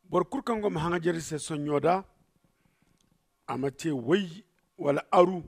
bor kurkan go mahanga jeri se sonyoda amate wai wala aru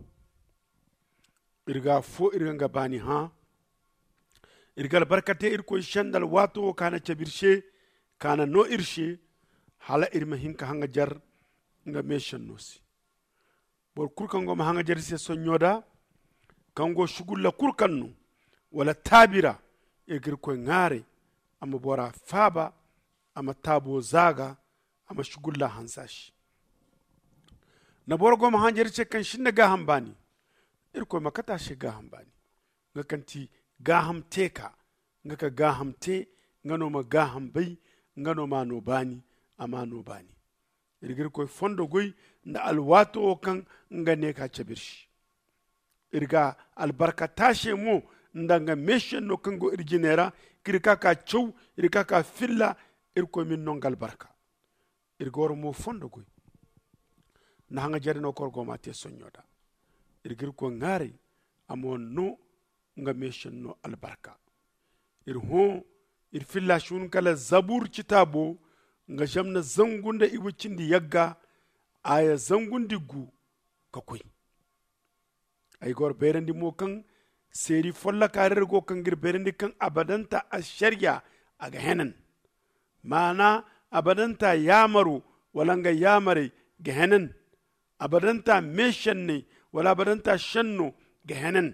irga fo irga ngabani ha irgal barkate irko shandal wato kana chabirshe kana no irshe hala irma hinka hanga jar nga meshan nosi bor kurkan go mahanga jeri se sonyoda kango shugulla kurkannu wala tabira irgir ko ngare ama bora faba ama tabo zaga ama shugulla hansashi na borgo ma hanjeri ce kan shinna ga hambani irko makata shi ga hambani nga kanti ga hamteka nga ka ga hamte ngano ma ga hambai ngano ma no bani ama no bani irgir ko fondo goy nda alwato kan nga ne ka cebirshi irga albarka tashe mo ndanga meshen no kango irginera kirka ka chow irka ka filla irko min nongal barka irgor mo fondo goy na hanga jari no korgo mate sonyoda irgir ko ngari amon no nga meshen no albarka irho ir filla shun kala zabur kitabo nga jamna zangunda iwucindi yagga aya zangundi gu kakoy ay gor berendi mo kan seri folla karer go kan gir berendi kan abadanta ashariya aga henan mana abadanta yamaru walanga yamare ga henan abadanta meshan ne wala abadanta shanno ga henan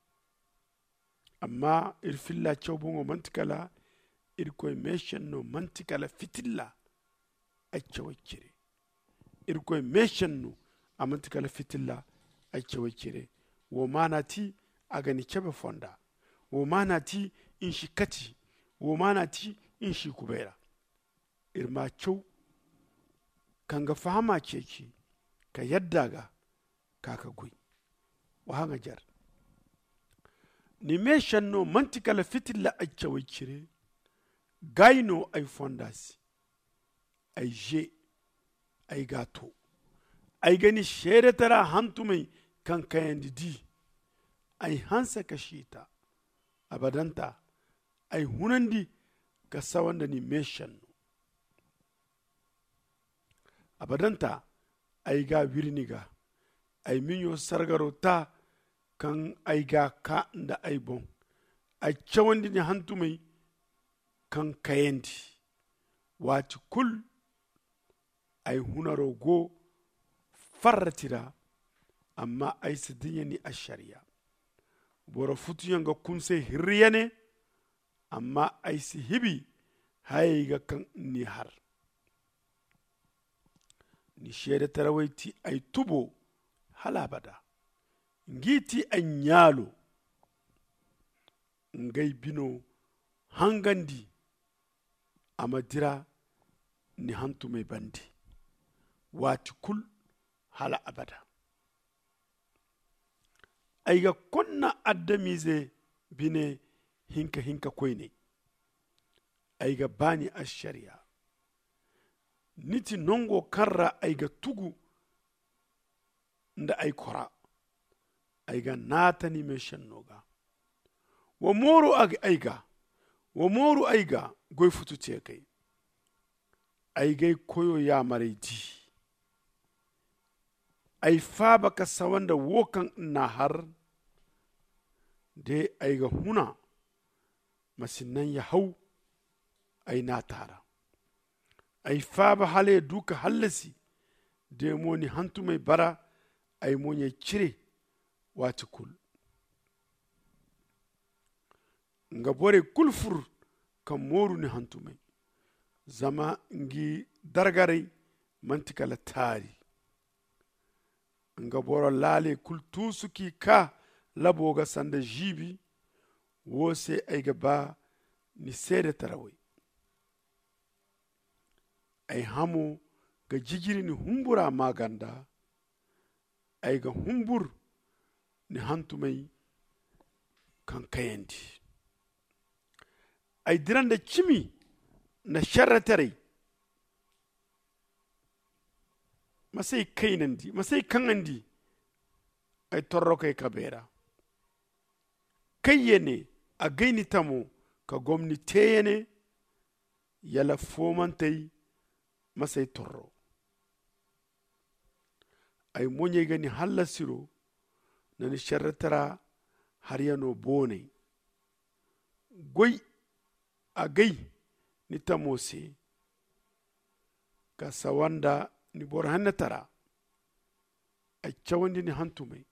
amma irfilla chawbungo mantikala irkoy meshan no mantikala fitilla achawakire irkoy meshan no amantikala fitilla achawakire wo manati agani chebe fonda wo manati in shi kati wo manati in shi kubera irma chow kanga fahama ceci ka yadda ga kaka gui wa hanga jar ni meshan no mantikala fitilla achawai cire gaino ay fondasi ay je ay gato ay gani shere tara hantumai kan kayandi di ay hansa kashita abadanta ay hunandi ka sawanda ni meshan abadanta ay ga wirniga ay minyo sargaro ta kan ay ga ka nda ay bon ay cawandi ni hantumai kan kayandi wati kul ay hunaro go farratira amma ay sidinya ni ashariya boro futuyanga kunse hirriyane amma ay si hibi hayga kan ni har ni shede tarawaiti ay tubo halabada ngiti anyalo ngay bino hangandi amadira ni hantu mai bandi wati kul hala abada aiga konna addamize bine hinka koyne aiga bani ashariya niti nongo karra aiga tugu nda ay kora aiga natani me shannoga wa moru aiga goy futu te kai aigai koyo ya maredi ai fa baka sawanda wokan na har de aiga huna masinan ya hau ai na tara ai fa ba hale duka hallasi de moni hantu mai bara ai monye cire wati kul nga bore kulfur kan moru ni hantu mai zama ngi dargare mantikala tari nga boro lale kultu suki ka laboga sanda jibi wose aiga ba ni sede tarawai ai hamo ga jigiri ni humbura maganda aiga humbur ni hantumai kan kayandi ai diranda cimi na sharratare masai kainandi masai kanandi ai torro kai kabera kayyene a gaini tamo ka gwamnati ne yala fomantai masai torro ay monye gani halla siro nani sharratara har yano bone goy a gai ni tamose ka sawanda ni bor hannatara ay cawandi ni hantume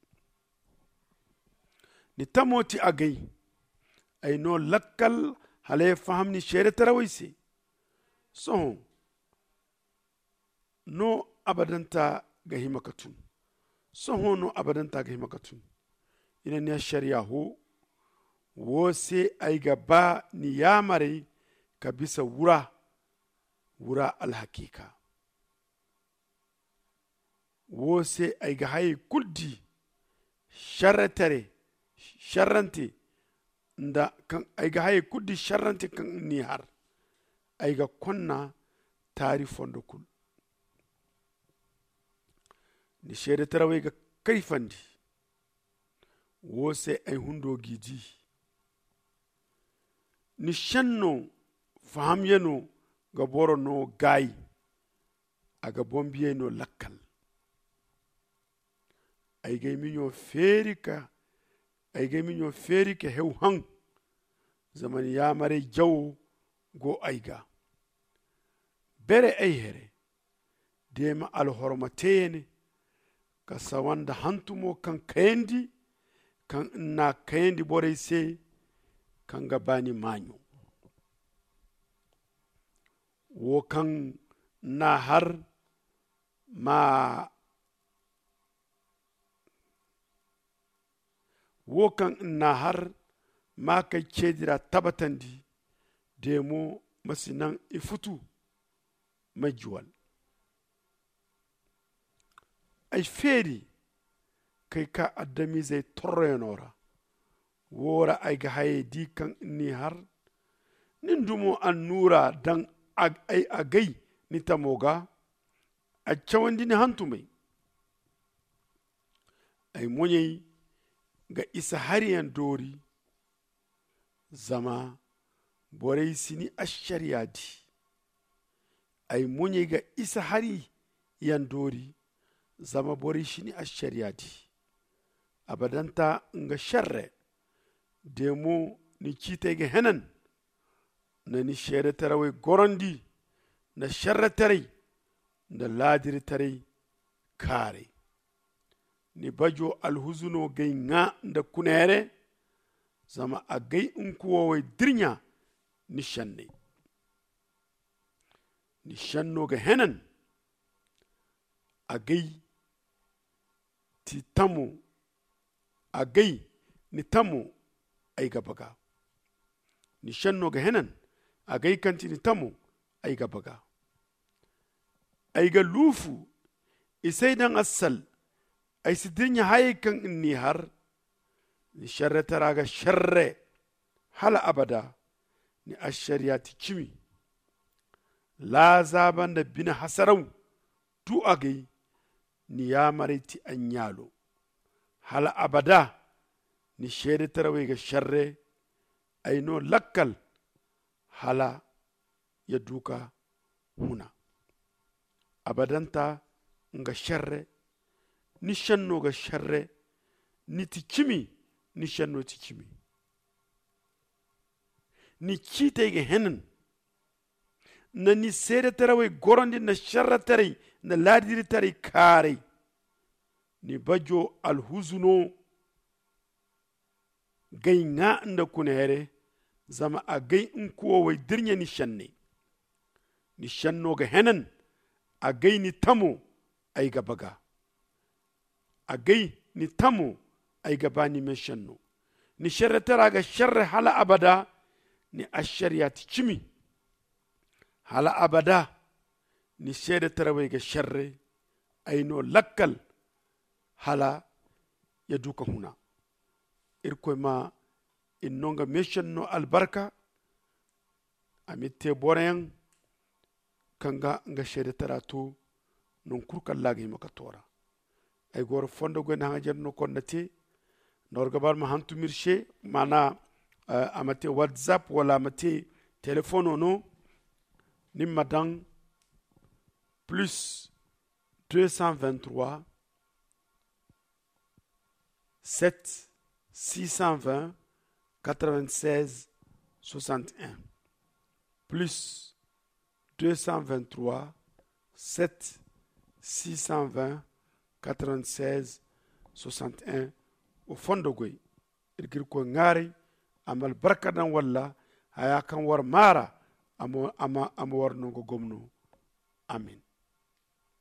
ni tamoti a gai ay no lakkal hale faham ni sharratara waise so no abadanta ga himakatun so no abadanta ga himakatun ina ne shari'a ho wo sai ai gaba ni yamare ka bisa wura alhakika wo sai ai ga haye kuldi sharrante da kan ai ga haye kuldi sharrante kan ni har ai ga konna tari fondo kul ni shede tarawe ga kaifandi wo sai ai hundo gidi ni shanno faham yano ga boro no gai aga bombiye no lakkal ay gay minyo ferika hew hang zaman ya mare jaw go ayga bere ay here dema al hormatene ka sawanda hantumo kan kayndi kan na kayndi bore se kan gabani manyo wo kan na har ma wo kan na har ma kai cedira tabatandi demo masinan ifutu majuwal ay feri kai ka addami zai torrenora wora ay ga haye di kan ni har nin dumo an nura dan ay agai ni tamoga a cawandi ni hantumai ay monyei ga isa hariyan dori zama borai sini ashariyadi ay monyei ga isa hari yan dori zama borai shini ashariyadi abadanta nga sharre demo ni kitege henan na ni shere tarawe gorondi na sharre tarai da ladiri tarai kare ni bajo alhuzuno gai nga da kunere zama a gai in kuwa dirnya ni shanne ni shanno ga henan a gai ti tamu a gai ni tamu ay gabaga ni shanno ga henan a gai kanti ni tamu ay gabaga ay ga lufu isai dan asal ay sidinya haykan inni har ni sharre taraga sharre hala abada ni ashariyati kimi la zaban da bina hasarau tu agai ni ya mariti anyalo hala abada ni shere tarawe ga sharre ay no lakkal hala ya duka huna abadanta nga sharre ni shanno ga sharre ni tikimi ni shanno tikimi ni kite ga henan na ni sere tarawe gorondi na sharra tare na ladiri tare kare ni bajo alhuzuno gai nga nda kunere zama a gai in kuwa wai dirnya ni shanno ga henan a gai ni tamo ay gabaga a gai ni tamo ay gaba ni men shanno ni sharre tara ga sharre hala abada ni ashariyati kimi hala abada ni shere tara wai ga sharre ay no lakkal hala ya duka huna irkoy ma in nonga mission no albarka amitte boren kanga nga shere taratu non kurkal lagi maka tora ay gor fondo go na hajar no konnati norgabar ma hantu mirshe mana amate whatsapp wala amate telephone no nimma dan plus 223 7 620 96 61 plus 223 7 620 96 61 o fondo goy irgir ko ngari amal barkadan walla haya kan war mara amo war no gomno amin